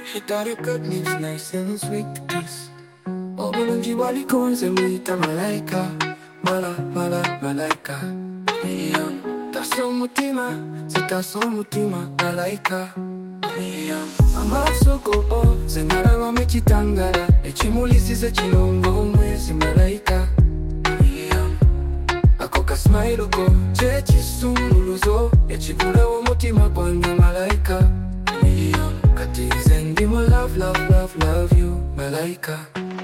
She thought it good news, nice and sweet kiss. Obulungi bwalikonze muyita malaika. Malaika. Tasa omutima, zitasa omutima, malaika. Amaaso go nze nalabamu ekitangala, ekimulisiza kinonga omwezi, malaika. Ako kasmile ko kye kisumuluzo ekigulawo omutima gwange, malaika. Kati nze ndimu love you, malaika.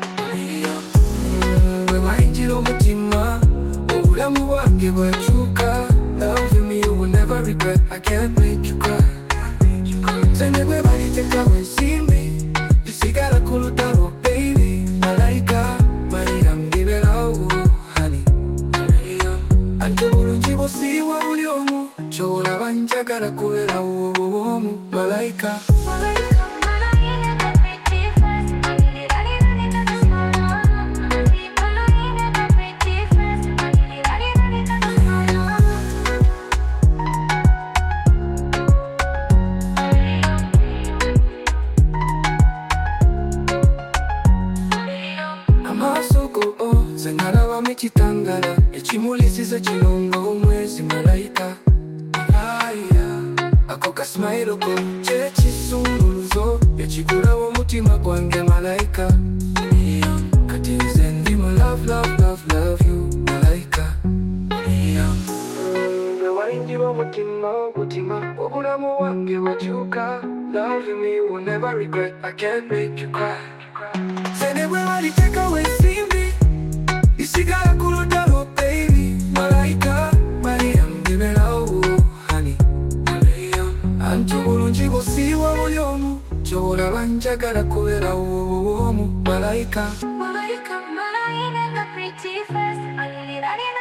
Bwe wayingira omutima, obulamu bwange bwakyuka. Love me, you will never regret, I can't make you cry. Nze ne bwe balitekawo ensimbi, lisigala ku lutalo, baby, malaika. Malira mbiberawo, honey. Ate obulungi busiiwa buli omu, ky'olaba njagala kubeerawo omu, malaika. Amaaso go nze nalabamu ekitangala, ekimulisiza kinonga omwezi, malaika. Ako kasmile ko kye kisumuluzo ekigulawo omutima gwange, malaika. Kati nze ndimu love you, malaika. Bwe wayingira omutima, obulamu bwange bwakyuka. Love me, you will never regret, I can't make you cry. Nze ne bwe balitekawo ensimbi, lisigala ku lutalo, baby, malaika. Malira mbiberawo, honey. Anti obulungi busiiwa buli omu, ky'olaba njagala kubeerawo omu, malaika. Malaika, malaika, the pretty face.